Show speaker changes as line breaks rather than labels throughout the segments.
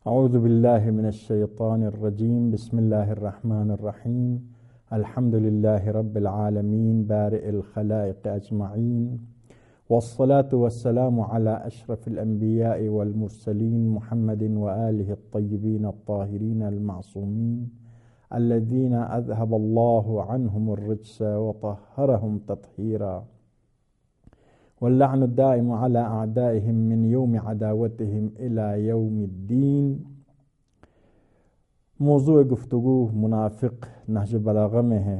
اعوذ باللہ من الشیطان الرجیم بسم اللہ الرحمن الرحیم الحمد للہ رب العالمین بارئ الخلائق اجمعین والصلاة والسلام على اشرف الانبیاء والمرسلین محمد وآلہ الطیبین الطاہرین المعصومین الذین اذهب اللہ عنہم الرجس وطہرہم تطہیرا واللعن الدائم على اعدائهم من یوم عداوتهم الى یوم الدین۔ موضوع گفتگو منافق نہج بلاغہ میں ہے۔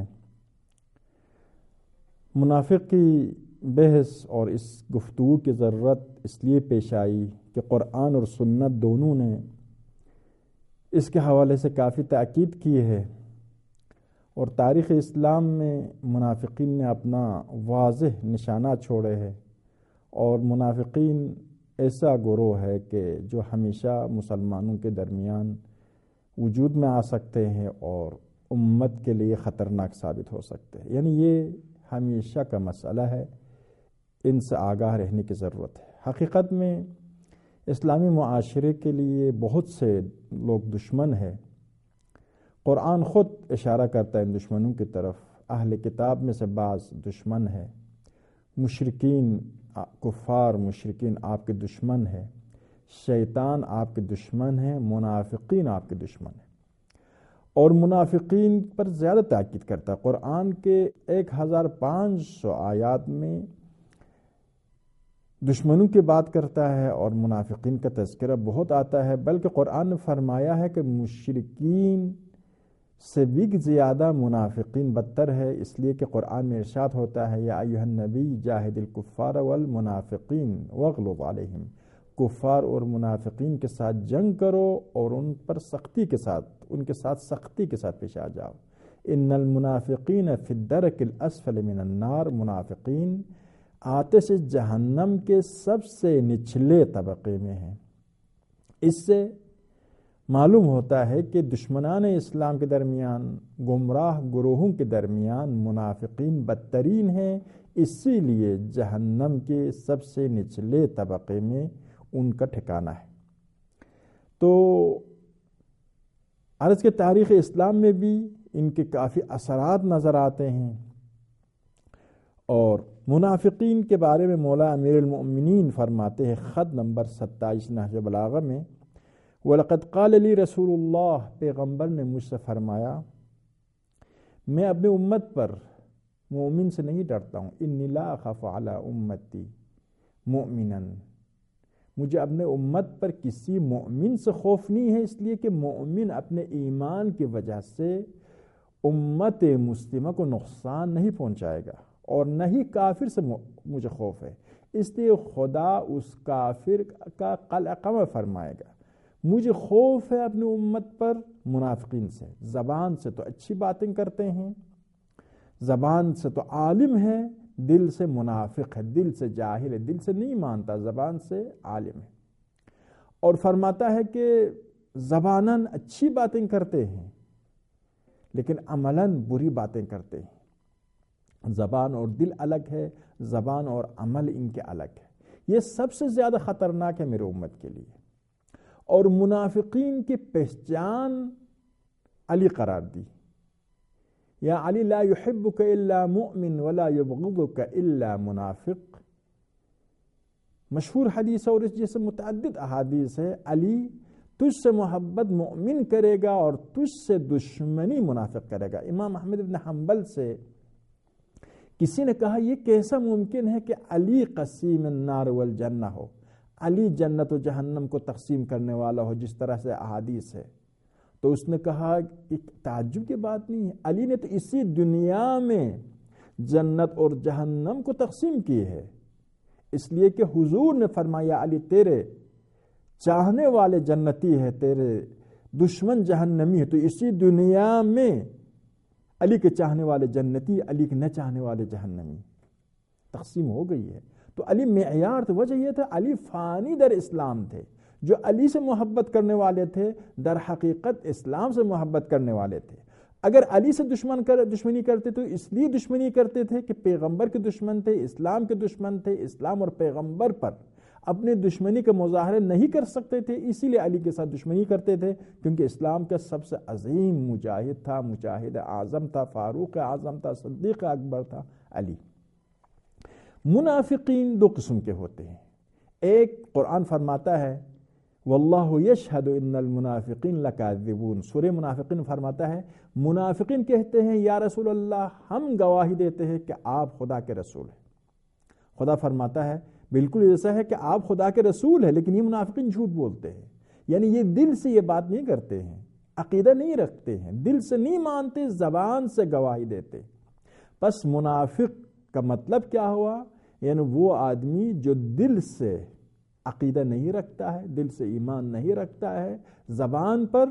منافق کی بحث اور اس گفتگو کی ضرورت اس لیے پیش آئی کہ قرآن اور سنت دونوں نے اس کے حوالے سے کافی تاکید کی ہے، اور تاریخ اسلام میں منافقین نے اپنا واضح نشانات چھوڑے ہیں، اور منافقین ایسا گروہ ہے کہ جو ہمیشہ مسلمانوں کے درمیان وجود میں آ سکتے ہیں اور امت کے لیے خطرناک ثابت ہو سکتے ہیں۔ یعنی یہ ہمیشہ کا مسئلہ ہے، ان سے آگاہ رہنے کی ضرورت ہے۔ حقیقت میں اسلامی معاشرے کے لیے بہت سے لوگ دشمن ہیں۔ قرآن خود اشارہ کرتا ہے ان دشمنوں کی طرف۔ اہل کتاب میں سے بعض دشمن ہے، مشرکین کفار مشرکین آپ کے دشمن ہیں، شیطان آپ کے دشمن ہیں، منافقین آپ کے دشمن ہیں، اور منافقین پر زیادہ تاکید کرتا ہے۔ قرآن کے 1500 آیات میں دشمنوں کی بات کرتا ہے اور منافقین کا تذکرہ بہت آتا ہے، بلکہ قرآن نے فرمایا ہے کہ مشرکین سے بھی زیادہ منافقین بدتر ہے، اس لیے کہ قرآن میں ارشاد ہوتا ہے یا ایھا النبی جاہد الکفار والمنافقین واغلظ علیہم، کفار اور منافقین کے ساتھ جنگ کرو اور ان پر سختی کے ساتھ سختی کے ساتھ پیش آ جاؤ۔ ان المنافقین فی الدرک الاسفل من النار، منافقین آتش جہنم کے سب سے نچلے طبقے میں ہیں۔ اس سے معلوم ہوتا ہے کہ دشمنان اسلام کے درمیان، گمراہ گروہوں کے درمیان منافقین بدترین ہیں، اسی لیے جہنم کے سب سے نچلے طبقے میں ان کا ٹھکانہ ہے۔ تو عرض کے تاریخ اسلام میں بھی ان کے کافی اثرات نظر آتے ہیں، اور منافقین کے بارے میں مولا امیر المؤمنین فرماتے ہیں خط نمبر 27 نہج بلاغہ میں، وَلَقَدْ قَالَ لِي رسول اللہ، پیغمبر نے مجھ سے فرمایا میں اپنی امت پر مومن سے نہیں ڈرتا ہوں، انی لا اخاف علی امتی مؤمنا، مجھے اپنے امت پر کسی مومن سے خوف نہیں ہے، اس لیے کہ مومن اپنے ایمان کی وجہ سے امت مسلمہ کو نقصان نہیں پہنچائے گا، اور نہ ہی کافر سے مجھے خوف ہے، اس لیے خدا اس کافر کا قلع قمع فرمائے گا۔ مجھے خوف ہے اپنی امت پر منافقین سے، زبان سے تو اچھی باتیں کرتے ہیں، زبان سے تو عالم ہے، دل سے منافق ہے، دل سے جاہل ہے، دل سے نہیں مانتا، زبان سے عالم ہے، اور فرماتا ہے کہ زباناً اچھی باتیں کرتے ہیں لیکن عملاً بری باتیں کرتے ہیں۔ زبان اور دل الگ ہے، زبان اور عمل ان کے الگ ہے۔ یہ سب سے زیادہ خطرناک ہے میرے امت کے لیے۔ اور منافقین کی پہچان علی قرار دی، یا علی لا يحبک الا مؤمن ولا یبغضک الا منافق، مشہور حدیث ہے، اور اس جیسے متعدد احادیث ہے۔ علی تجھ سے محبت مؤمن کرے گا اور تجھ سے دشمنی منافق کرے گا۔ امام احمد بن حنبل سے کسی نے کہا یہ کیسا ممکن ہے کہ علی قسیم النار والجنہ ہو، علی جنت و جہنم کو تقسیم کرنے والا ہو جس طرح سے احادیث ہے؟ تو اس نے کہا کہ تعجب کی بات نہیں ہے، علی نے تو اسی دنیا میں جنت اور جہنم کو تقسیم کی ہے، اس لیے کہ حضور نے فرمایا علی تیرے چاہنے والے جنتی ہے، تیرے دشمن جہنمی ہے، تو اسی دنیا میں علی کے چاہنے والے جنتی، علی کے نہ چاہنے والے جہنمی، تقسیم ہو گئی ہے۔ تو علی معیار تھے، وجہ یہ تھا علی فانی در اسلام تھے، جو علی سے محبت کرنے والے تھے در حقیقت اسلام سے محبت کرنے والے تھے۔ اگر علی سے دشمنی کرتے تو اس لیے دشمنی کرتے تھے کہ پیغمبر کے دشمن تھے، اسلام کے دشمن تھے، اسلام اور پیغمبر پر اپنے دشمنی کا مظاہرے نہیں کر سکتے تھے، اسی لیے علی کے ساتھ دشمنی کرتے تھے، کیونکہ اسلام کا سب سے عظیم مجاہد تھا، مجاہد اعظم تھا، فاروق اعظم تھا، صدیق اکبر تھا علی۔ منافقین دو قسم کے ہوتے ہیں، ایک قرآن فرماتا ہے واللہ یشہد ان المنافقین لکاذبون، سورہ منافقین فرماتا ہے منافقین کہتے ہیں یا رسول اللہ ہم گواہی دیتے ہیں کہ آپ خدا کے رسول ہیں۔ خدا فرماتا ہے بالکل ایسا ہے کہ آپ خدا کے رسول ہیں، لیکن یہ منافقین جھوٹ بولتے ہیں، یعنی یہ دل سے یہ بات نہیں کرتے ہیں، عقیدہ نہیں رکھتے ہیں، دل سے نہیں مانتے، زبان سے گواہی دیتے۔ پس منافق کا مطلب کیا ہوا؟ یعنی وہ آدمی جو دل سے عقیدہ نہیں رکھتا ہے، دل سے ایمان نہیں رکھتا ہے، زبان پر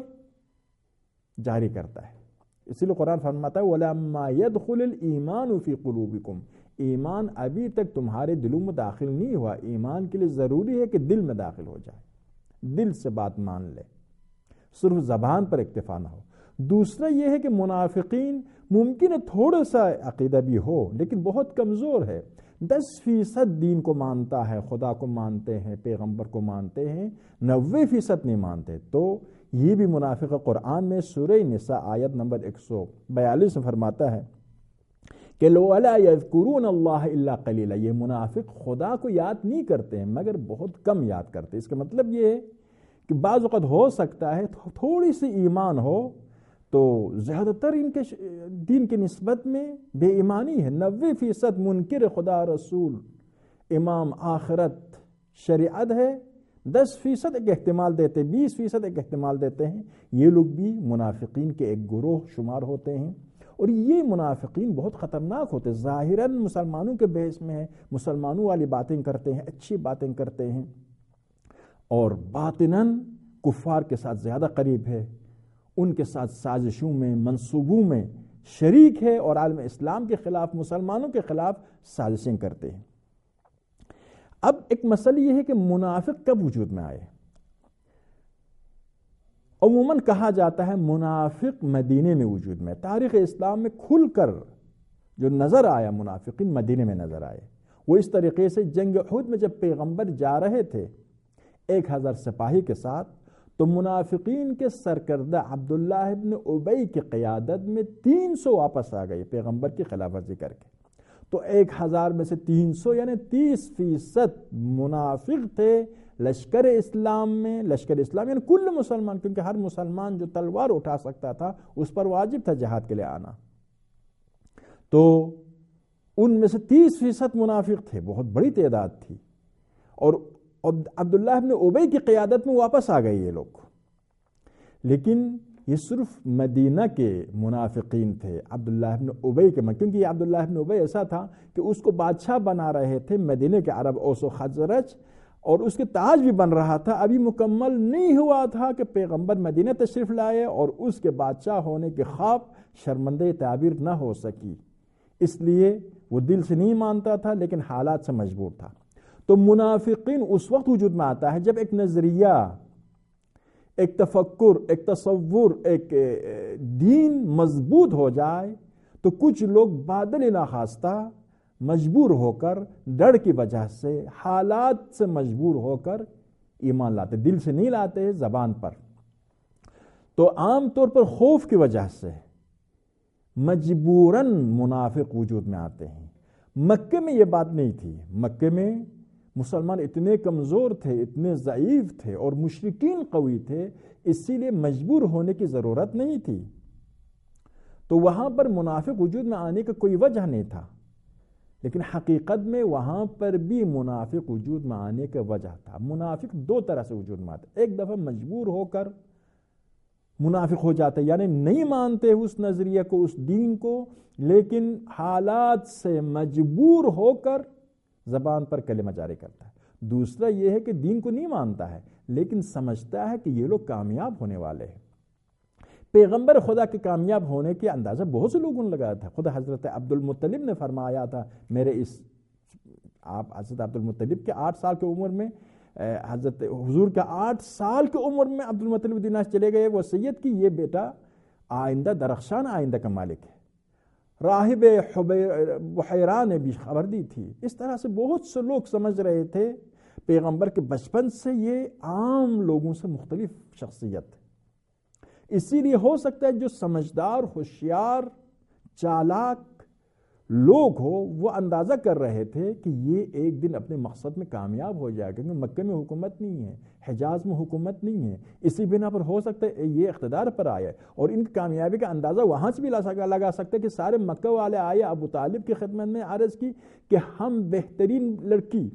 جاری کرتا ہے۔ اسی لیے قرآن فرماتا ہے وَلَمَّا يَدْخُلِ الْإِيمَانُ فِي قُلُوبِكُمْ، ایمان ابھی تک تمہارے دلوں میں داخل نہیں ہوا۔ ایمان کے لیے ضروری ہے کہ دل میں داخل ہو جائے، دل سے بات مان لے، صرف زبان پر اکتفا نہ ہو۔ دوسرا یہ ہے کہ منافقین ممکن ہے تھوڑا سا عقیدہ بھی ہو لیکن بہت کمزور ہے، 10% دین کو مانتا ہے، خدا کو مانتے ہیں، پیغمبر کو مانتے ہیں، 90% نہیں مانتے، تو یہ بھی منافق۔ قرآن میں سورہ نساء آیت نمبر 142 میں فرماتا ہے کہ وَلَا يَذْكُرُونَ اللَّهَ إِلَّا قَلِيلًا، یہ منافق خدا کو یاد نہیں کرتے ہیں مگر بہت کم یاد کرتے۔ اس کا مطلب یہ ہے کہ بعض اوقات ہو سکتا ہے تھوڑی سی ایمان ہو تو زیادہ تر ان کے دین کی نسبت میں بے ایمانی ہے، 90% منکر خدا رسول امام آخرت شریعت ہے، 10% ایک احتمال دیتے، 20% ایک احتمال دیتے ہیں، یہ لوگ بھی منافقین کے ایک گروہ شمار ہوتے ہیں۔ اور یہ منافقین بہت خطرناک ہوتے، ظاہراً مسلمانوں کے بحث میں ہیں، مسلمانوں والی باتیں کرتے ہیں، اچھی باتیں کرتے ہیں، اور باطناً کفار کے ساتھ زیادہ قریب ہے، ان کے ساتھ سازشوں میں، منصوبوں میں شریک ہے، اور عالم اسلام کے خلاف، مسلمانوں کے خلاف سازشیں کرتے ہیں۔ اب ایک مسئلہ یہ ہے کہ منافق کب وجود میں آئے؟ عموماً کہا جاتا ہے منافق مدینے میں وجود میں، تاریخ اسلام میں کھل کر جو نظر آیا منافقین مدینے میں نظر آئے۔ وہ اس طریقے سے جنگ احد میں جب پیغمبر جا رہے تھے 1000 سپاہی کے ساتھ، تو منافقین کے سرکردہ عبداللہ ابن ابی کی قیادت میں 300 واپس آ گئے پیغمبر کی خلاف ورزی کر کے۔ تو 1000 میں سے 300 یعنی 30% منافق تھے لشکر اسلام میں۔ لشکر اسلام یعنی کل مسلمان، کیونکہ ہر مسلمان جو تلوار اٹھا سکتا تھا اس پر واجب تھا جہاد کے لیے آنا، تو ان میں سے 30% منافق تھے، بہت بڑی تعداد تھی، اور عبداللہ ابن ابی کی قیادت میں واپس آ گئے یہ لوگ۔ لیکن یہ صرف مدینہ کے منافقین تھے، عبداللہ ابن ابی کے، کیونکہ یہ عبداللہ ابن ابی ایسا تھا کہ اس کو بادشاہ بنا رہے تھے مدینہ کے عرب اوس و خزرج، اور اس کے تاج بھی بن رہا تھا، ابھی مکمل نہیں ہوا تھا کہ پیغمبر مدینہ تشریف لائے، اور اس کے بادشاہ ہونے کے خواب شرمندہ تعبیر نہ ہو سکی، اس لیے وہ دل سے نہیں مانتا تھا لیکن حالات سے مجبور تھا۔ تو منافقین اس وقت وجود میں آتا ہے جب ایک نظریہ، ایک تفکر، ایک تصور، ایک دین مضبوط ہو جائے تو کچھ لوگ بادل ناخواستہ مجبور ہو کر، ڈر کی وجہ سے، حالات سے مجبور ہو کر ایمان لاتے، دل سے نہیں لاتے، زبان پر۔ تو عام طور پر خوف کی وجہ سے مجبوراً منافق وجود میں آتے ہیں۔ مکے میں یہ بات نہیں تھی، مکے میں مسلمان اتنے کمزور تھے، اتنے ضعیف تھے، اور مشرکین قوی تھے، اسی لیے مجبور ہونے کی ضرورت نہیں تھی، تو وہاں پر منافق وجود میں آنے کا کوئی وجہ نہیں تھا۔ لیکن حقیقت میں وہاں پر بھی منافق وجود میں آنے کا وجہ تھا۔ منافق دو طرح سے وجود میں آتے، ایک دفعہ مجبور ہو کر منافق ہو جاتے، یعنی نہیں مانتے اس نظریے کو، اس دین کو، لیکن حالات سے مجبور ہو کر زبان پر کلمہ جاری کرتا ہے۔ دوسرا یہ ہے کہ دین کو نہیں مانتا ہے لیکن سمجھتا ہے کہ یہ لوگ کامیاب ہونے والے ہیں۔ پیغمبر خدا کے کامیاب ہونے کے اندازہ بہت سے لوگوں نے لگایا تھا۔ خود حضرت عبد المطلب نے فرمایا تھا، میرے حضرت عبد المطلب کے 8 سال کی عمر میں، حضرت حضور کا 8 سال کی عمر میں عبد المطلب دینار چلے گئے وصیت کی، یہ بیٹا آئندہ درخشان آئندہ کا مالک ہے۔ راہب بحیرہ نے بھی خبر دی تھی۔ اس طرح سے بہت سے لوگ سمجھ رہے تھے پیغمبر کے بچپن سے یہ عام لوگوں سے مختلف شخصیت ہے، اسی لیے ہو سکتا ہے جو سمجھدار، ہوشیار، چالاک لوگ ہو وہ اندازہ کر رہے تھے کہ یہ ایک دن اپنے مقصد میں کامیاب ہو جائے گا، کیونکہ مکہ میں حکومت نہیں ہے، حجاز میں حکومت نہیں ہے، اسی بنا پر ہو سکتا ہے یہ اقتدار پر آئے، اور ان کی کامیابی کا اندازہ وہاں سے بھی لگا سکتے کہ سارے مکہ والے آئے، ابو طالب کی خدمت میں عرض کی کہ ہم بہترین لڑکی،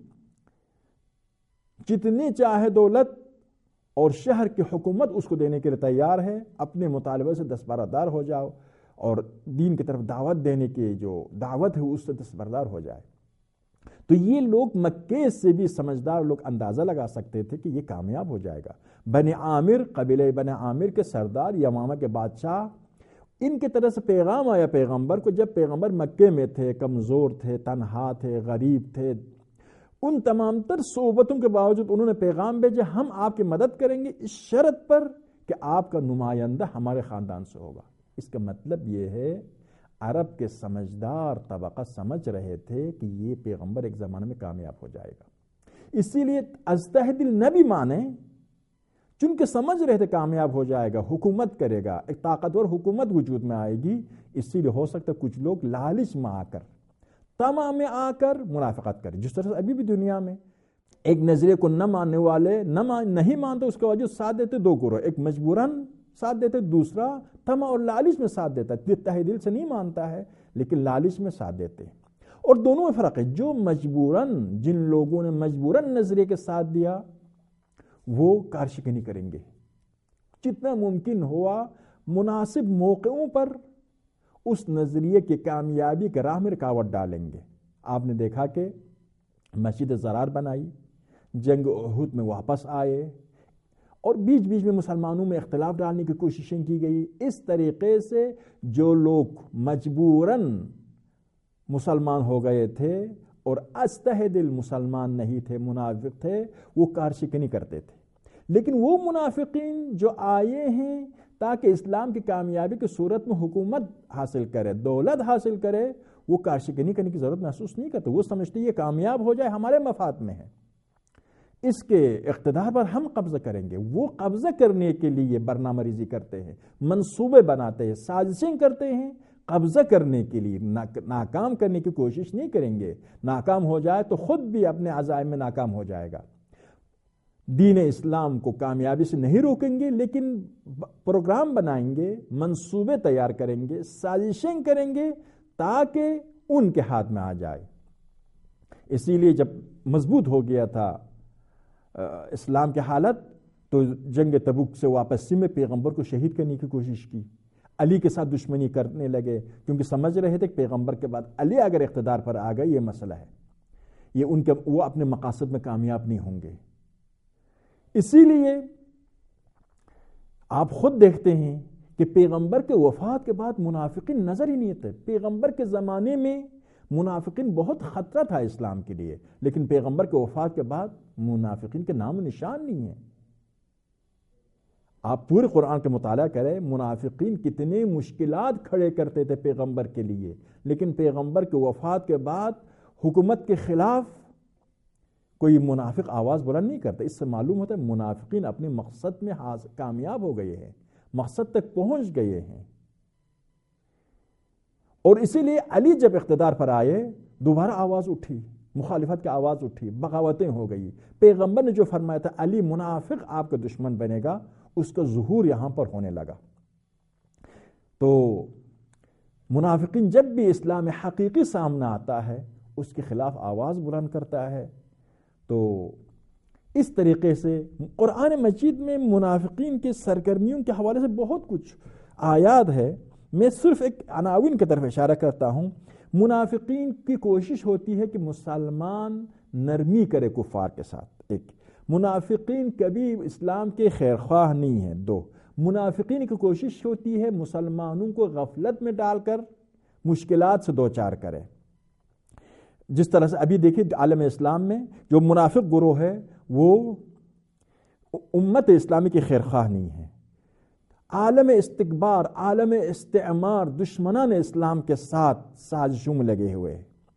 جتنی چاہے دولت اور شہر کی حکومت اس کو دینے کے لیے تیار ہے، اپنے مطالبے سے دستبردار ہو جاؤ اور دین کی طرف دعوت دینے کی جو دعوت ہے اس سے دستبردار ہو جائے۔ تو یہ لوگ مکے سے بھی سمجھدار لوگ اندازہ لگا سکتے تھے کہ یہ کامیاب ہو جائے گا۔ بنی عامر، قبیلہ بنی عامر کے سردار، یمامہ کے بادشاہ، ان کی طرف سے پیغام آیا پیغمبر کو، جب پیغمبر مکے میں تھے، کمزور تھے، تنہا تھے، غریب تھے، ان تمام تر صعوبتوں کے باوجود انہوں نے پیغام بھیجا، ہم آپ کی مدد کریں گے اس شرط پر کہ آپ کا نمائندہ ہمارے خاندان سے ہوگا۔ اس کا مطلب یہ ہے عرب کے سمجھدار طبقہ سمجھ رہے تھے کہ یہ پیغمبر ایک زمانے میں کامیاب ہو جائے گا، اسی لیے ازدہدل نبی مانے، چونکہ سمجھ رہے تھے کامیاب ہو جائے گا، حکومت کرے گا، ایک طاقتور حکومت وجود میں آئے گی، اسی لیے ہو سکتا ہے کچھ لوگ لالچ میں آ کر، طمع میں آ کر منافقت کریں، جس طرح سے ابھی بھی دنیا میں ایک نظریے کو نہ ماننے والے نہیں مانتے، اس کے وجہ ساتھ دیتے دو گروہ، ایک مجبوراً ساتھ دیتے، دوسرا طمع اور لالچ میں ساتھ دیتا ہے، تہ دل سے نہیں مانتا ہے لیکن لالچ میں ساتھ دیتے ہیں۔ اور دونوں میں فرق ہے، جو مجبوراً، جن لوگوں نے مجبوراً نظریے کے ساتھ دیا وہ کارشکنی کریں گے، جتنا ممکن ہوا مناسب موقعوں پر اس نظریے کی کامیابی کے راہ میں رکاوٹ ڈالیں گے۔ آپ نے دیکھا کہ مسجد زرار بنائی، جنگ احد میں واپس آئے، اور بیچ بیچ میں مسلمانوں میں اختلاف ڈالنے کی کوششیں کی گئی۔ اس طریقے سے جو لوگ مجبوراً مسلمان ہو گئے تھے اور استہدل مسلمان نہیں تھے، منافق تھے، وہ کارشکنی کرتے تھے، لیکن وہ منافقین جو آئے ہیں تاکہ اسلام کی کامیابی کی صورت میں حکومت حاصل کرے، دولت حاصل کرے، وہ کارشکنی کرنے کی ضرورت محسوس نہیں کرتے، وہ سمجھتے یہ کامیاب ہو جائے ہمارے مفاد میں ہے، اس کے اقتدار پر ہم قبضہ کریں گے۔ وہ قبضہ کرنے کے لیے برنامہ ریزی کرتے ہیں، منصوبے بناتے ہیں، سازشیں کرتے ہیں، قبضہ کرنے کے لیے، ناکام کرنے کی کوشش نہیں کریں گے۔ ناکام ہو جائے تو خود بھی اپنے عزائم میں ناکام ہو جائے گا۔ دین اسلام کو کامیابی سے نہیں روکیں گے، لیکن پروگرام بنائیں گے، منصوبے تیار کریں گے، سازشیں کریں گے تاکہ ان کے ہاتھ میں آ جائے۔ اسی لیے جب مضبوط ہو گیا تھا اسلام کی حالت تو جنگ تبوک سے واپسی میں پیغمبر کو شہید کرنے کی کوشش کی، علی کے ساتھ دشمنی کرنے لگے، کیونکہ سمجھ رہے تھے کہ پیغمبر کے بعد علی اگر اقتدار پر آ گئے یہ مسئلہ ہے، یہ وہ اپنے مقاصد میں کامیاب نہیں ہوں گے۔ اسی لیے آپ خود دیکھتے ہیں کہ پیغمبر کے وفات کے بعد منافقین نظر ہی نہیں تھے۔ پیغمبر کے زمانے میں منافقین بہت خطرہ تھا اسلام کے لیے، لیکن پیغمبر کے وفات کے بعد منافقین کے نام و نشان نہیں ہے۔ آپ پورے قرآن کے مطالعہ کریں، منافقین کتنے مشکلات کھڑے کرتے تھے پیغمبر کے لیے، لیکن پیغمبر کے وفات کے بعد حکومت کے خلاف کوئی منافق آواز بلند نہیں کرتا۔ اس سے معلوم ہوتا ہے منافقین اپنے مقصد میں کامیاب ہو گئے ہیں، مقصد تک پہنچ گئے ہیں۔ اور اسی لیے علی جب اقتدار پر آئے دوبارہ آواز اٹھی، مخالفت کی آواز اٹھی، بغاوتیں ہو گئی۔ پیغمبر نے جو فرمایا تھا علی منافق آپ کا دشمن بنے گا، اس کا ظہور یہاں پر ہونے لگا۔ تو منافقین جب بھی اسلام حقیقی سامنے آتا ہے اس کے خلاف آواز بلند کرتا ہے۔ تو اس طریقے سے قرآن مجید میں منافقین کے سرگرمیوں کے حوالے سے بہت کچھ آیات ہے، میں صرف ایک عناوین کی طرف اشارہ کرتا ہوں۔ منافقین کی کوشش ہوتی ہے کہ مسلمان نرمی کرے کفار کے ساتھ، ایک منافقین کبھی اسلام کے خیرخواہ نہیں ہیں، دو منافقین کی کوشش ہوتی ہے مسلمانوں کو غفلت میں ڈال کر مشکلات سے دوچار کرے۔ جس طرح سے ابھی دیکھیں عالم اسلام میں جو منافق گروہ ہے وہ امت اسلامی کی خیرخواہ نہیں ہے، عالم استکبار، عالم استعمار، دشمنان اسلام کے ساتھ سازشوں میں لگے ہوئے ہیں،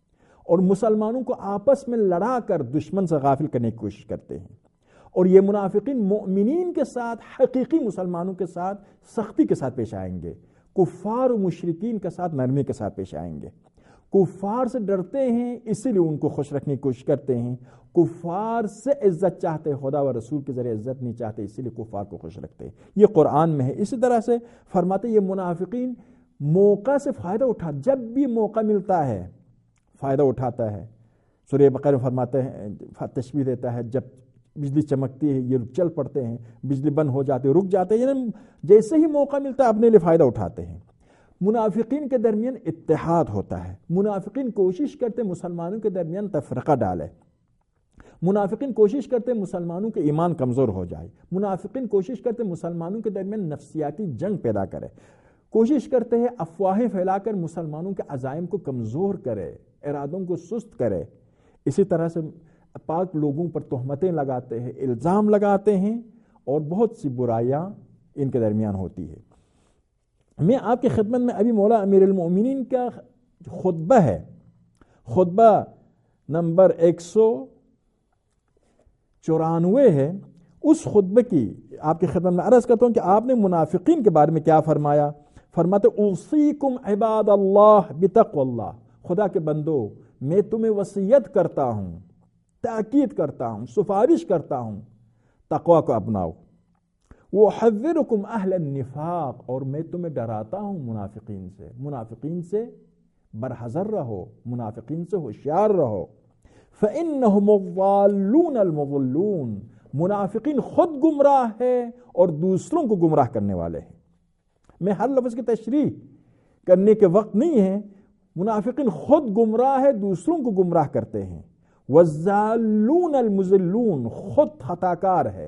اور مسلمانوں کو آپس میں لڑا کر دشمن سے غافل کرنے کی کوشش کرتے ہیں. اور یہ منافقین مومنین کے ساتھ، حقیقی مسلمانوں کے ساتھ سختی کے ساتھ پیش آئیں گے، کفار و مشرکین کے ساتھ نرمی کے ساتھ پیش آئیں گے. کفار سے ڈرتے ہیں اسی لیے ان کو خوش رکھنے کی کوشش کرتے ہیں، کفار سے عزت چاہتے ہیں، خدا و رسول کے ذریعے عزت نہیں چاہتے، اسی لیے کفار کو خوش رکھتے ہیں. یہ قرآن میں ہے. اسی طرح سے فرماتے یہ منافقین موقع سے فائدہ جب بھی موقع ملتا ہے فائدہ اٹھاتا ہے. سورہ بقرہ میں فرماتے ہیں، تشبیہ دیتا ہے، جب بجلی چمکتی ہے یہ چل پڑتے ہیں، بجلی بند ہو جاتے رک جاتے ہیں، یعنی جیسے ہی موقع ملتا ہے اپنے لیے فائدہ اٹھاتے ہیں. منافقین کے درمیان اتحاد ہوتا ہے. منافقین کوشش کرتے مسلمانوں کے درمیان تفرقہ ڈالے. منافقین کوشش کرتے مسلمانوں کے ایمان کمزور ہو جائے. منافقین کوشش کرتے مسلمانوں کے درمیان نفسیاتی جنگ پیدا کرے. کوشش کرتے ہیں افواہیں پھیلا کر مسلمانوں کے عزائم کو کمزور کرے، ارادوں کو سست کرے. اسی طرح سے پاک لوگوں پر تہمتیں لگاتے ہیں، الزام لگاتے ہیں، اور بہت سی برائیاں ان کے درمیان ہوتی ہے. میں آپ کی خدمت میں ابھی مولا امیر المؤمنین کا خطبہ ہے، خطبہ نمبر 194 ہے. اس خطبے کی آپ کی خدمت میں عرض کرتا ہوں کہ آپ نے منافقین کے بارے میں کیا فرمایا. فرماتے اوصیکم عباد اللہ بتقوی اللہ، خدا کے بندو میں تمہیں وصیت کرتا ہوں، تاکید کرتا ہوں، سفارش کرتا ہوں تقوی کو اپناؤ. وَأُحَذِّرُكُمْ أَهْلَ النِّفَاقِ، اور میں تمہیں ڈراتا ہوں منافقین سے. منافقین سے برحذر رہو، منافقین سے ہوشیار رہو. فَإِنَّهُمُ الضَّالُّونَ الْمُضِلُّونَ، منافقین خود گمراہ ہے اور دوسروں کو گمراہ کرنے والے ہیں. میں ہر لفظ کی تشریح کرنے کے وقت نہیں ہے. منافقین خود گمراہ ہے، دوسروں کو گمراہ کرتے ہیں. وَالضَّالُّونَ الْمُضِلُّونَ، خود خطاکار ہے،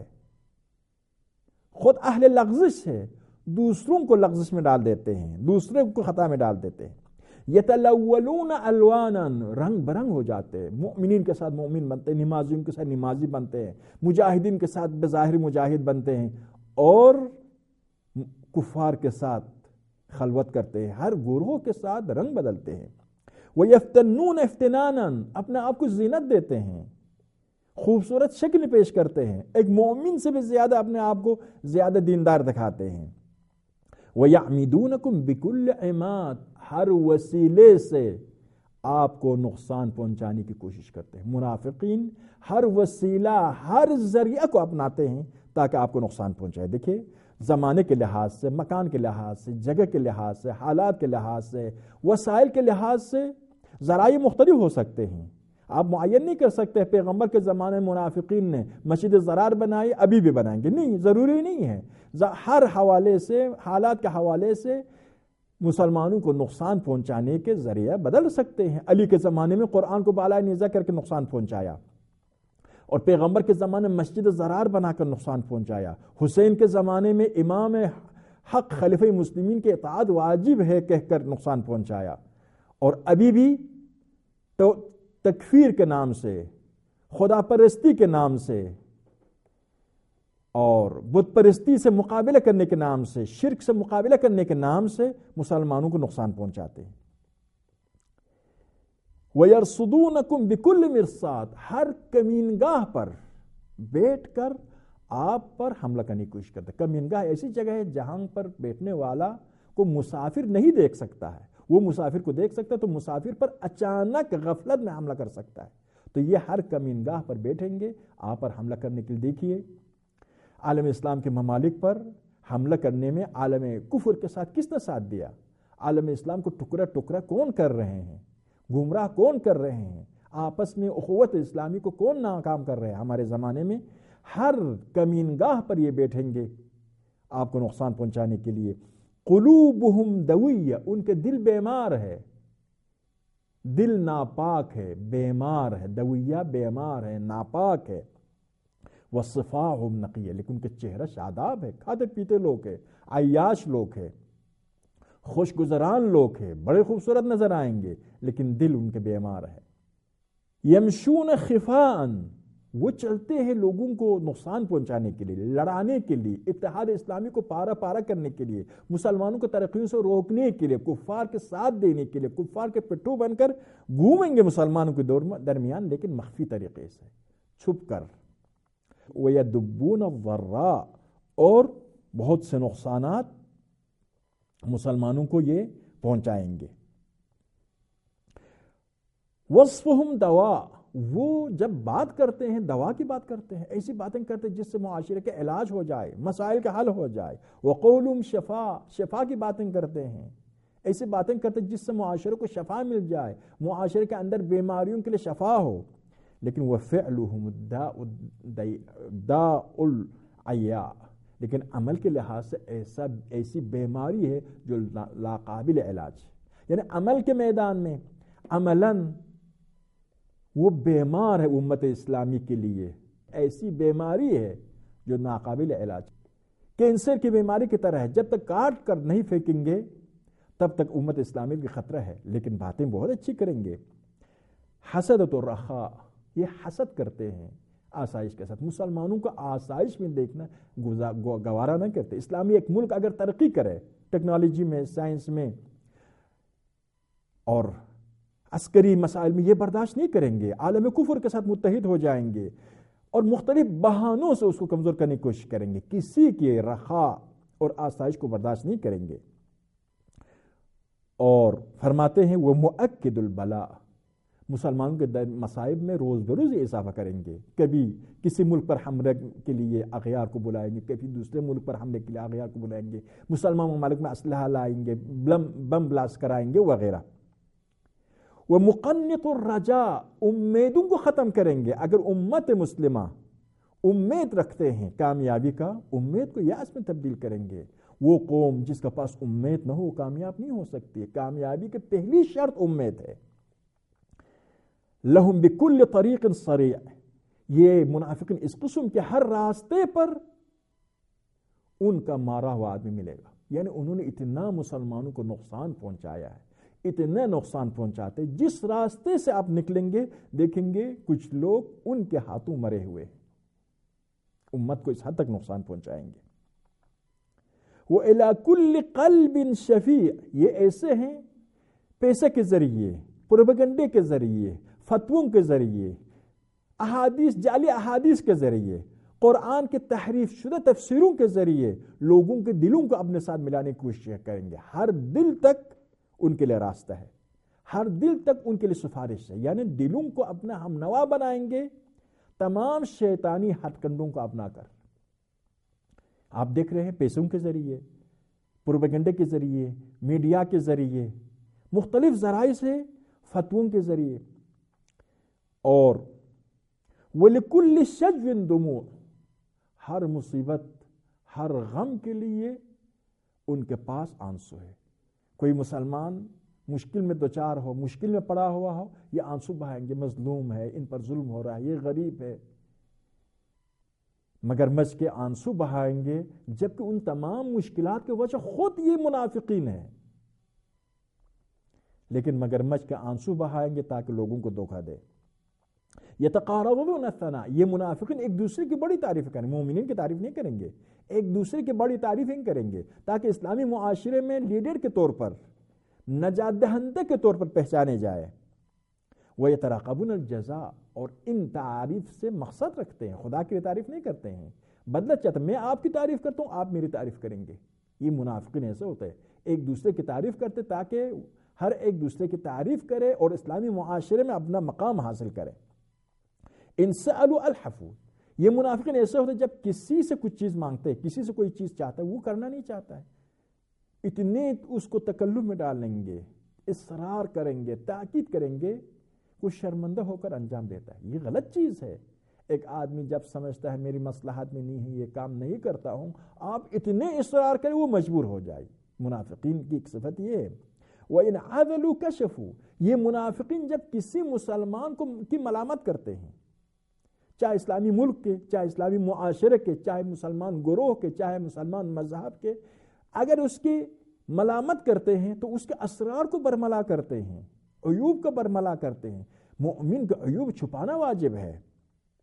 خود اہل لغزش ہے، دوسروں کو لغزش میں ڈال دیتے ہیں، دوسرے کو خطا میں ڈال دیتے ہیں. یتلولون الوانا، رنگ برنگ ہو جاتے ہیں. مؤمنین کے ساتھ مؤمن بنتے ہیں، نمازیوں کے ساتھ نمازی بنتے ہیں، مجاہدین کے ساتھ بظاہر مجاہد بنتے ہیں، اور کفار کے ساتھ خلوت کرتے ہیں، ہر گروہ کے ساتھ رنگ بدلتے ہیں. وَيَفْتَنُّونَ اِفْتِنَانًا، اپنے آپ کو زینت دیتے ہیں، خوبصورت شکل پیش کرتے ہیں، ایک مومن سے بھی زیادہ اپنے آپ کو زیادہ دیندار دکھاتے ہیں. وَيَعْمِدُونَكُمْ بِكُلِّ عِمَادٍ، ہر وسیلے سے آپ کو نقصان پہنچانے کی کوشش کرتے ہیں. منافقین ہر وسیلہ، ہر ذریعہ کو اپناتے ہیں تاکہ آپ کو نقصان پہنچائے. دیکھیں زمانے کے لحاظ سے، مکان کے لحاظ سے، جگہ کے لحاظ سے، حالات کے لحاظ سے، وسائل کے لحاظ سے ذرائع مختلف ہو سکتے ہیں. آپ معین نہیں کر سکتے پیغمبر کے زمانے میں منافقین نے مسجد ضرار بنائی ابھی بھی بنائیں گے، نہیں، ضروری نہیں ہے. ہر حوالے سے، حالات کے حوالے سے مسلمانوں کو نقصان پہنچانے کے ذریعہ بدل سکتے ہیں. علی کے زمانے میں قرآن کو بالائے نیزہ کر کے نقصان پہنچایا، اور پیغمبر کے زمانے میں مسجد ضرار بنا کر نقصان پہنچایا. حسین کے زمانے میں امام حق خلیفہ مسلمین کے اطاعت واجب ہے کہہ کر نقصان پہنچایا. اور ابھی بھی تو تکفیر کے نام سے، خدا پرستی کے نام سے، اور بت پرستی سے مقابلہ کرنے کے نام سے، شرک سے مقابلہ کرنے کے نام سے مسلمانوں کو نقصان پہنچاتے ہیں. وَيَرْصُدُونَكُمْ بِكُلِّ مِرْصَادٍ، ہر کمینگاہ پر بیٹھ کر آپ پر حملہ کرنے کی کوشش کرتے ہیں. کمینگاہ ایسی جگہ ہے جہاں پر بیٹھنے والا کو مسافر نہیں دیکھ سکتا ہے، وہ مسافر کو دیکھ سکتا ہے تو مسافر پر اچانک غفلت میں حملہ کر سکتا ہے. تو یہ ہر کمینگاہ پر بیٹھیں گے آپ پر حملہ کرنے کے لیے. دیکھیے عالم اسلام کے ممالک پر حملہ کرنے میں عالم کفر کے ساتھ کس نے ساتھ دیا؟ عالم اسلام کو ٹکڑا ٹکڑا کون کر رہے ہیں؟ گمراہ کون کر رہے ہیں؟ آپس میں اخوت اسلامی کو کون ناکام کر رہے ہیں؟ ہمارے زمانے میں ہر کمینگاہ پر یہ بیٹھیں گے آپ کو نقصان پہنچانے کے لیے. قلوبہم دویہ، ان کے دل بیمار ہے، دل ناپاک ہے، بیمار ہے. دویہ بیمار ہے، ناپاک ہے. وصفاہم نقیہ، لیکن ان کے چہرہ شاداب ہے، کھاتے پیتے لوگ ہیں، عیاش لوگ ہیں، خوش گزران لوگ ہیں، بڑے خوبصورت نظر آئیں گے، لیکن دل ان کے بیمار ہے. یمشون خفاء وہ چلتے ہیں لوگوں کو نقصان پہنچانے کے لیے، لڑانے کے لیے، اتحاد اسلامی کو پارا پارا کرنے کے لیے، مسلمانوں کو ترقیوں سے روکنے کے لیے، کفار کے ساتھ دینے کے لیے، کفار کے پٹھو بن کر گھومیں گے مسلمانوں کے درمیان، لیکن مخفی طریقے سے چھپ کر۔ وَيَدُبُّونَ الضَّرَّاءَ، اور بہت سے نقصانات مسلمانوں کو یہ پہنچائیں گے۔ وصفہم دوا، وہ جب بات کرتے ہیں دوا کی بات کرتے ہیں، ایسی باتیں کرتے ہیں جس سے معاشرے کے علاج ہو جائے، مسائل کا حل ہو جائے۔ وقولہم شفا، شفا کی باتیں کرتے ہیں، ایسی باتیں کرتے ہیں جس سے معاشرے کو شفا مل جائے، معاشرے کے اندر بیماریوں کے لیے شفا ہو۔ لیکن وفعلہم داء العیاء، لیکن عمل کے لحاظ سے ایسی بیماری ہے جو لاقابل علاج، یعنی عمل کے میدان میں عملاً وہ بیمار ہے امت اسلامی کے لیے، ایسی بیماری ہے جو ناقابل علاج، کینسر کی بیماری کی طرح ہے، جب تک کاٹ کر نہیں پھینکیں گے تب تک امت اسلامی کی خطرہ ہے، لیکن باتیں بہت اچھی کریں گے۔ حسدۃ الرخاء، یہ حسد کرتے ہیں آسائش کے ساتھ، مسلمانوں کو آسائش میں دیکھنا گوارا نہ کرتے۔ اسلامی ایک ملک اگر ترقی کرے ٹیکنالوجی میں، سائنس میں اور عسکری مسائل میں، یہ برداشت نہیں کریں گے، عالم کفر کے ساتھ متحد ہو جائیں گے اور مختلف بہانوں سے اس کو کمزور کرنے کی کوشش کریں گے، کسی کے رخاء اور آسائش کو برداشت نہیں کریں گے۔ اور فرماتے ہیں وہ مؤکد البلاء، مسلمانوں کے مصائب میں روز بروز اضافہ کریں گے، کبھی کسی ملک پر حملے کے لیے اغیار کو بلائیں گے، کبھی دوسرے ملک پر حملے کے لیے اغیار کو بلائیں گے، مسلمان ممالک میں اسلحہ لائیں گے، بم بلاسٹ کرائیں گے وغیرہ۔ وہ مقنط الرجاء، امیدوں کو ختم کریں گے۔ اگر امت مسلمہ امید رکھتے ہیں کامیابی کا، امید کو یأس میں تبدیل کریں گے۔ وہ قوم جس کے پاس امید نہ ہو کامیاب نہیں ہو سکتی، کامیابی کی پہلی شرط امید ہے۔ لہم بکل طریق صریع، یہ منافقین اس قسم کے ہر راستے پر ان کا مارا ہوا آدمی ملے گا، یعنی انہوں نے اتنا مسلمانوں کو نقصان پہنچایا ہے، اتنے نقصان پہنچاتے، جس راستے سے آپ نکلیں گے دیکھیں گے کچھ لوگ ان کے ہاتھوں مرے ہوئے ہیں، امت کو اس حد تک نقصان پہنچائیں گے۔ وَإِلَى كُلِّ قَلْبٍ شَفِيعٍ، یہ ایسے ہیں پیسے کے ذریعے، پروپیگنڈے کے ذریعے، فتووں کے ذریعے، احادیث، جعلی احادیث کے ذریعے، قرآن کے تحریف شدہ تفسیروں کے ذریعے لوگوں کے دلوں کو اپنے ساتھ ملانے کی کوشش کریں گے۔ ہر دل تک ان کے لیے راستہ ہے، ہر دل تک ان کے لیے سفارش ہے، یعنی دلوں کو اپنا ہم نوا بنائیں گے تمام شیطانی ہتھ کنڈوں کو اپنا کر۔ آپ دیکھ رہے ہیں پیسوں کے ذریعے، پروپیگنڈے کے ذریعے، میڈیا کے ذریعے، مختلف ذرائع سے، فتووں کے ذریعے، اور وَلِكُلِّ شَجْوٍ دُمُوعٍ، ہر مصیبت، ہر غم کے لیے ان کے پاس آنسو ہے۔ کوئی مسلمان مشکل میں دوچار ہو، مشکل میں پڑا ہوا ہو، یہ آنسو بہائیں گے، مظلوم ہے، ان پر ظلم ہو رہا ہے، یہ غریب ہے، مگر مچ کے آنسو بہائیں گے، جبکہ ان تمام مشکلات کی وجہ خود یہ منافقین ہیں، لیکن مگر مچ کے آنسو بہائیں گے تاکہ لوگوں کو دھوکہ دے۔ یتقاربون الثناء، یہ منافقین ایک دوسرے کی بڑی تعریف کریں، مومنین کی تعریف نہیں کریں گے، ایک دوسرے کی بڑی تعریفیں کریں گے تاکہ اسلامی معاشرے میں لیڈر کے طور پر، نجات دہندے کے طور پر پہچانے جائے۔ وَيَتَرَقَبُونَ الْجَزَاءَ، اور ان تعریف سے مقصد رکھتے ہیں، خدا کی تعریف نہیں کرتے ہیں، بدلہ چاہتے ہیں، میں آپ کی تعریف کرتا ہوں آپ میری تعریف کریں گے۔ یہ منافقین ایسے ہوتے ہیں، ایک دوسرے کی تعریف کرتے تاکہ ہر ایک دوسرے کی تعریف کرے اور اسلامی معاشرے میں اپنا مقام حاصل کرے۔ ان سألوا الحفو، یہ منافقین ایسے ہوتے ہیں جب کسی سے کچھ چیز مانگتے ہیں، کسی سے کوئی چیز چاہتا ہے، وہ کرنا نہیں چاہتا ہے، اتنے اس کو تکلف میں ڈالیں گے، اصرار کریں گے، تاکید کریں گے، وہ شرمندہ ہو کر انجام دیتا ہے۔ یہ غلط چیز ہے۔ ایک آدمی جب سمجھتا ہے میری مصلحت میں نہیں ہے، یہ کام نہیں کرتا ہوں، آپ اتنے اصرار کریں وہ مجبور ہو جائے۔ منافقین کی ایک صفت یہ ہے۔ وَإِنْ عَدَلُوا كَشَفُوا، یہ منافقین جب کسی مسلمان کی ملامت کرتے ہیں، چاہے اسلامی ملک کے، چاہے اسلامی معاشرے کے، چاہے مسلمان گروہ کے، چاہے مسلمان مذہب کے، اگر اس کی ملامت کرتے ہیں تو اس کے اسرار کو برملا کرتے ہیں، عیوب کو برملا کرتے ہیں۔ مومن کا عیوب چھپانا واجب ہے،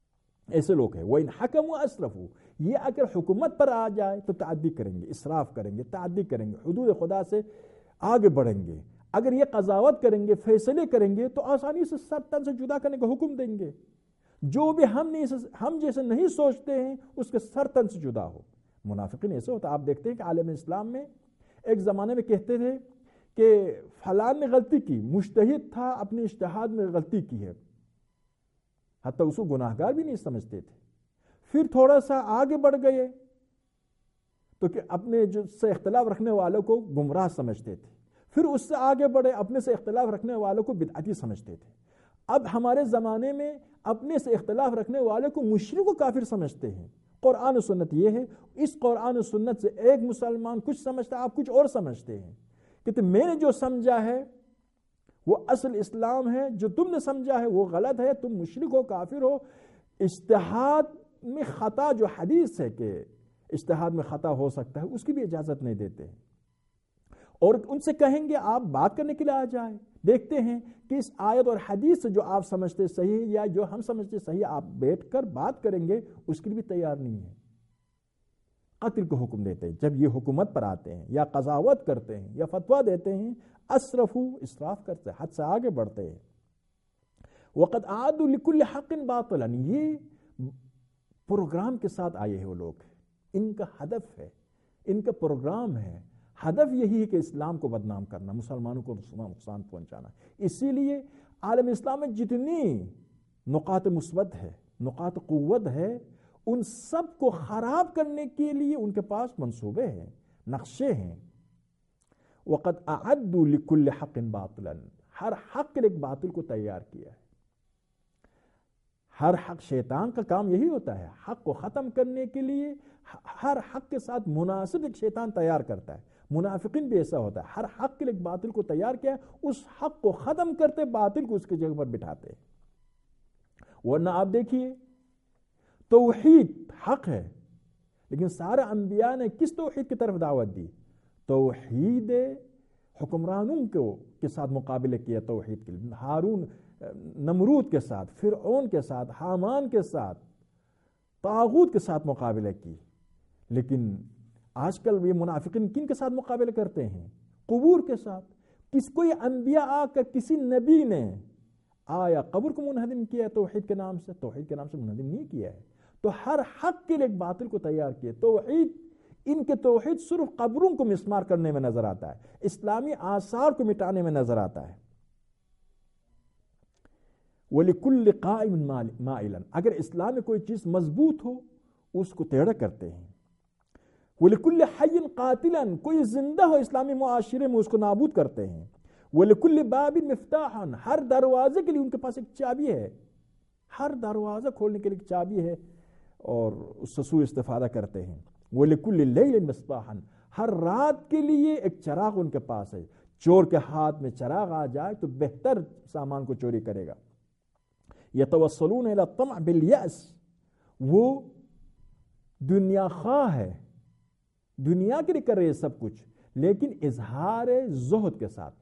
ایسے لوگ ہیں. وَإِنْ حَكَمُوا أَسْرَفُوا, یہ اگر حکومت پر آ جائے تو تعدی کریں گے, اسراف کریں گے, تعدی کریں گے, حدود خدا سے آگے بڑھیں گے. اگر یہ قضاوت کریں گے, فیصلے کریں گے, تو آسانی سے سر تن سے جدا کرنے کا حکم دیں گے. جو بھی ہم جیسے نہیں سوچتے ہیں اس کے سر تن سے جدا ہو. منافقین ایسے ہوتا. آپ دیکھتے ہیں کہ عالم اسلام میں ایک زمانے میں کہتے تھے کہ فلان نے غلطی کی, مجتہد تھا, اپنے اجتہاد میں غلطی کی ہے, حتیٰ اس کو گناہگار بھی نہیں سمجھتے تھے. پھر تھوڑا سا آگے بڑھ گئے تو کہ اپنے جو سے اختلاف رکھنے والوں کو گمراہ سمجھتے تھے. پھر اس سے آگے بڑھے, اپنے سے اختلاف رکھنے والوں کو بدعتی سمجھتے تھے. اب ہمارے زمانے میں اپنے سے اختلاف رکھنے والوں کو مشرک و کافر سمجھتے ہیں. قرآن و سنت یہ ہے, اس قرآن و سنت سے ایک مسلمان کچھ سمجھتا ہے, آپ کچھ اور سمجھتے ہیں. کہ میں نے جو سمجھا ہے وہ اصل اسلام ہے, جو تم نے سمجھا ہے وہ غلط ہے, تم مشرک ہو, کافر ہو. اجتہاد میں خطا, جو حدیث ہے کہ اجتہاد میں خطا ہو سکتا ہے, اس کی بھی اجازت نہیں دیتے. اور ان سے کہیں گے آپ بات کرنے کے لیے آ جائیں. دیکھتے ہیں کہ اس آیت اور حدیث سے جو آپ سمجھتے صحیح یا جو ہم سمجھتے صحیح, آپ بیٹھ کر بات کریں گے, اس کے لیے بھی تیار نہیں ہے. قتل کو حکم دیتے ہیں. جب یہ حکومت پر آتے ہیں یا قضاوت کرتے ہیں یا فتویٰ دیتے ہیں, اسرفو, اسراف کرتے ہیں, حد سے آگے بڑھتے ہیں. وقد عادوا لكل حق باطلا, یہ پروگرام کے ساتھ آئے ہیں وہ لوگ. ان کا ہدف ہے, ان کا پروگرام ہے, ہدف یہی ہے کہ اسلام کو بدنام کرنا, مسلمانوں کو نقصان پہنچانا. اسی لیے عالم اسلام میں جتنی نقاط مثبت ہے, نقاط قوت ہے, ان سب کو خراب کرنے کے لیے ان کے پاس منصوبے ہیں, نقشے ہیں. وقد اعدوا لكل حق باطلا, ہر حق کے لیے ایک باطل کو تیار کیا ہے. ہر حق, شیطان کا کام یہی ہوتا ہے, حق کو ختم کرنے کے لیے ہر حق کے ساتھ مناسب ایک شیطان تیار کرتا ہے. منافقین بھی ایسا ہوتا ہے, ہر حق کے لیے ایک باطل کو تیار کیا, اس حق کو ختم کرتے, باطل کو اس کی جگہ پر بٹھاتے. ورنہ آپ دیکھیے توحید حق ہے, لیکن سارے انبیاء نے کس توحید کی طرف دعوت دی؟ توحید حکمرانوں کے ساتھ مقابلہ کیا توحید کے لیے. ہارون نمرود کے ساتھ, فرعون کے ساتھ, حامان کے ساتھ, طاغوت کے ساتھ مقابلہ کی. لیکن آج کل یہ منافقین کن کے ساتھ مقابلہ کرتے ہیں؟ قبور کے ساتھ. کوئی انبیاء آ کر کسی نبی نے آیا قبر کو منہدم کیا توحید کے نام سے؟ توحید کے نام سے منہدم نہیں کیا ہے. تو ہر حق کے لیے ایک باطل کو تیار کیا. توحید, ان کے توحید صرف قبروں کو مسمار کرنے میں نظر آتا ہے, اسلامی آثار کو مٹانے میں نظر آتا ہے. وَلِكُلِّ قَائِمٍ مَائِلًا, اگر اسلام میں کوئی چیز مضبوط ہو اس کو ٹیڑھا کرتے ہیں. وَلِكُلِّ حَيٍّ قَاتِلًا, کوئی زندہ ہو اسلامی معاشرے میں اس کو نابود کرتے ہیں. وَلِكُلِّ بَابٍ مِفْتَاحًا, ہر دروازے کے لیے ان کے پاس ایک چابی ہے, ہر دروازہ کھولنے کے لیے ایک چابی ہے اور اس سے سوء استفادہ کرتے ہیں. وَلِكُلِّ لَيْلٍ مِصْبَاحًا, ہر رات کے لیے ایک چراغ ان کے پاس ہے. چور کے ہاتھ میں چراغ آ جائے تو بہتر سامان کو چوری کرے گا. يَتَوَصَّلُونَ إِلَى الطَّمْعِ بِالْيَأْسِ, وہ دنیا خواہ ہے, دنیا کے لیے کر رہے سب کچھ, لیکن اظہار زہد کے ساتھ,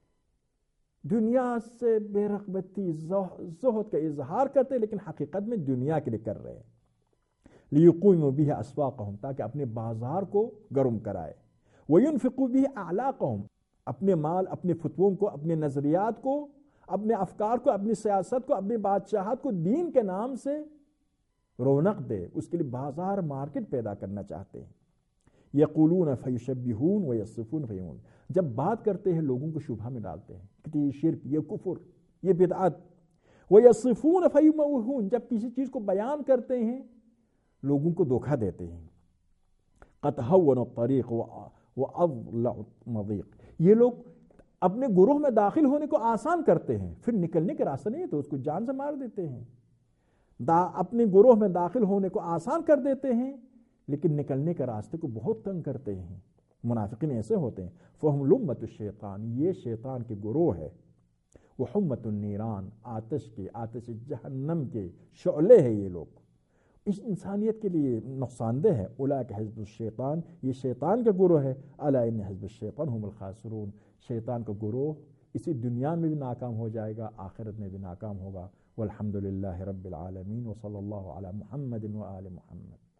دنیا سے بے رغبتی, زہد کا اظہار کرتے لیکن حقیقت میں دنیا کے لیے کر رہے ہیں. لِيُقِيمُوا بِهِ أَسْوَاقَهُمْ, تاکہ اپنے بازار کو گرم کرائے. وَيُنْفِقُوا بِهِ أَعْلَاقَهُمْ, اپنے مال, اپنے فتووں کو, اپنے نظریات کو, اپنے افکار کو, اپنی سیاست کو, اپنی بادشاہت کو دین کے نام سے رونق دے, اس کے لیے بازار, مارکیٹ پیدا کرنا چاہتے ہیں. یقولون فیشبہون ویصفون فیمون, جب بات کرتے ہیں لوگوں کو شبہ میں ڈالتے ہیں کہ یہ شرک, یہ کفر, یہ بدعت. ویصفون فیمون, جب کسی چیز کو بیان کرتے ہیں لوگوں کو دھوکہ دیتے ہیں. قد هون الطریق واضلع مضیق, یہ لوگ اپنے گروہ میں داخل ہونے کو آسان کرتے ہیں, پھر نکلنے کے راستہ نہیں ہے تو اس کو جان سے مار دیتے ہیں. اپنے گروہ میں داخل ہونے کو آسان کر دیتے ہیں لیکن نکلنے کے راستے کو بہت تنگ کرتے ہیں. منافقین ایسے ہوتے ہیں. فہم لمۃ الشیطان, یہ شیطان کے گروہ ہے. وحمۃ النیران, آتش کے, آتش جہنم کے شعلے ہیں یہ لوگ, اس انسانیت کے لیے نقصان دہ ہے. اولئک حزب الشیطان, یہ شیطان کا گروہ ہے. الا ان حزب الشیطان هم الخاسرون, شیطان کا گروہ اسی دنیا میں بھی ناکام ہو جائے گا, آخرت میں بھی ناکام ہوگا. والحمد للہ رب العالمین، وصلی اللہ علی محمد و آل محمد۔